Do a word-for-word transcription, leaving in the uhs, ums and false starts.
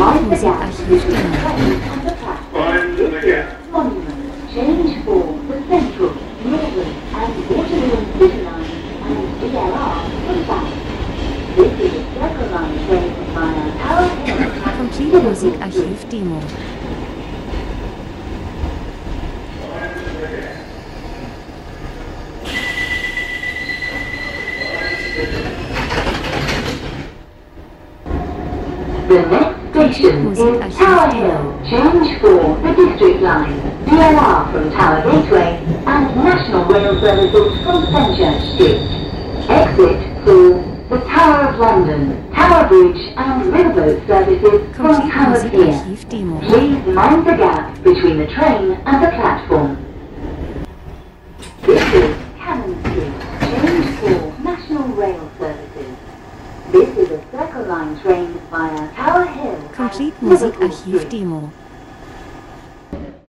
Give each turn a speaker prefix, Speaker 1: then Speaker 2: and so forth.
Speaker 1: Mind the gap between the train and the platform. This is Monument. Change for the Central, Northern and Waterloo and City Line and D L R for South. This is a Circle Line train via Tower Hill.
Speaker 2: Complete Musikarchiv Demo.
Speaker 1: The next station is Tower Hill. Change for the District Line, D L R from Tower Gateway and National Rail Services from Fenchurch Street. Exit for the Tower of London, Tower Bridge and Riverboat services from
Speaker 2: Complete
Speaker 1: Tower Pier.
Speaker 2: Musikarchiv Demo.
Speaker 1: Please mind the gap between the train and the platform. This is Cannon Street. Change for National Rail Services. This is a Circle Line train via Tower Hill.
Speaker 2: Complete
Speaker 1: and Liverpool
Speaker 2: Musikarchiv
Speaker 1: Street.
Speaker 2: Demo.